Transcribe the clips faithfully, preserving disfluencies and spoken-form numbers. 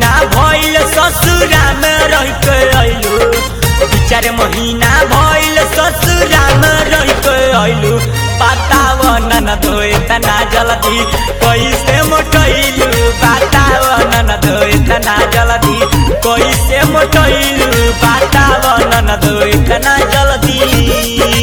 महीना भइल ससुरा में रह के अइलू चार महीना भइल ससुरा में रह के अइलू बताव ननद इतना जल्दी कैसे मोटइलू बताव ननद इतना जल्दी कैसे मोटइलू बताव ननद इतना जल्दी।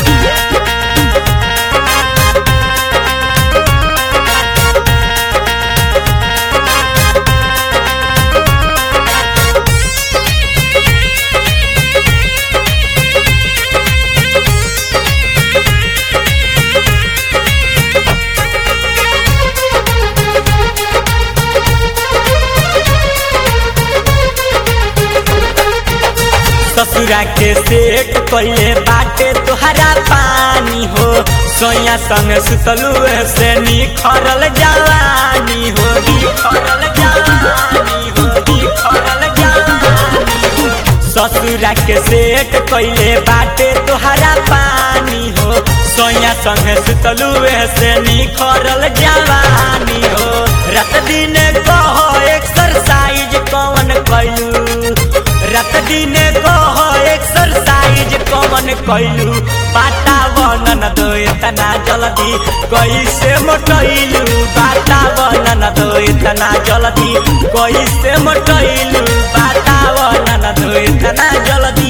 ससुरा के सेठ कइले बाटे तोहरा पानी हो सोया संग सुतलू से निखरल जवानी हो निखरल जवानी हो निखरल जवानी हो। ससुरा के सेठ कइले बाटे तोहरा पानी हो सोया संग सुतलू से निखरल जवानी हो। रात दिन कहो एक्सरसाइज कौन कइलू रात दिन कहो एक्सरसाइज कौन कइलू बताव ननद इतना जल्दी कैसे मोटइलू बताव ननद इतना जल्दी कैसे मोटइलू बताव ननद इतना जल्दी।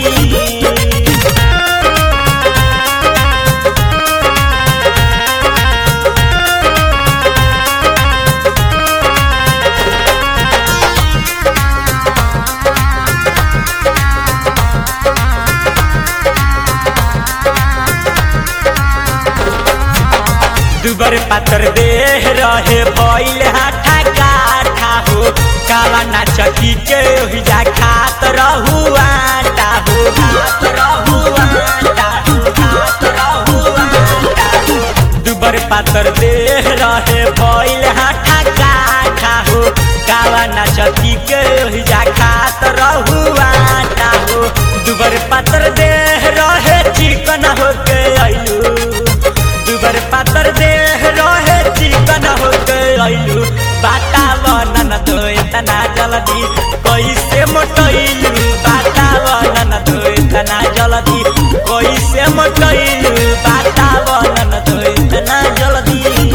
दुबर पातर देह रहे भइल हाथा काठा हो काला नाचकी के ओहिजा खात रहू आटा हो खात रहू आटा हो खात रहू आटा हो। दुबर पातर देह रहे भइल हाथा काठा हो काला नाचकी के ओहिजा खात रहू आटा हो। दुबर पातर देह रहे चिकन हो के अइलू दुबर पातर देह रहे चिकन हो के अइलू बताव ननद इतना जल्दी कैसे मोटइलू बताव ननद इतना जल्दी कैसे मोटइलू बताव ननद इतना जल्दी।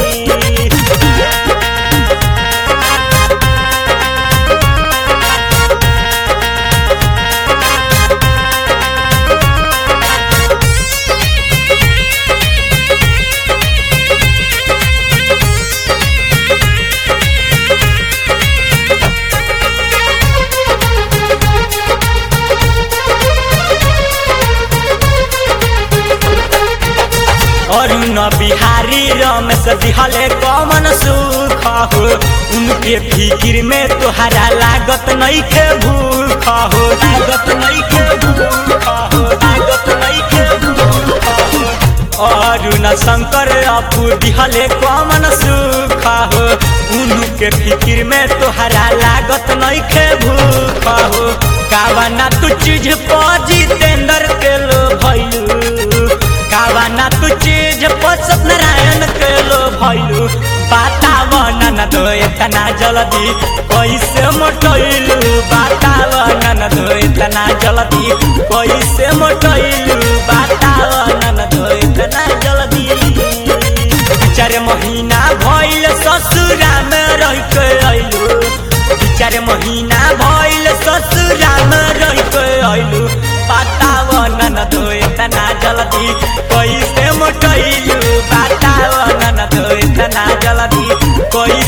अरुण बिहारी रमेश दिहले कमन सुख हो उनके फिकिर में तोहरा लागत नइखे भूख हो लागत नइखे भूख हो लागत नइखे भूख हो। अरुण शंकर अपू दिहले कमन सुख हो उनके फिकिर में तोहरा लागत नइखे भूख हो। कावना तू चीज पर जितेंद्र के लो भइलू कावना तू चीज पर सत्यनारायण के लो भइलू बताव ननद इतना जल्दी कैसे मोटइलू बताव ननद इतना जल्दी कैसे मोटइलू बताव ननद इतना जल्दी। चार महीना भइल ससुरा में रह के अइलू चार महीना भइल ससुरा में रह के अइलू बताव ननद इतना जल्दी कैसे मोटइलू बताव ननद इतना जल्दी कैसे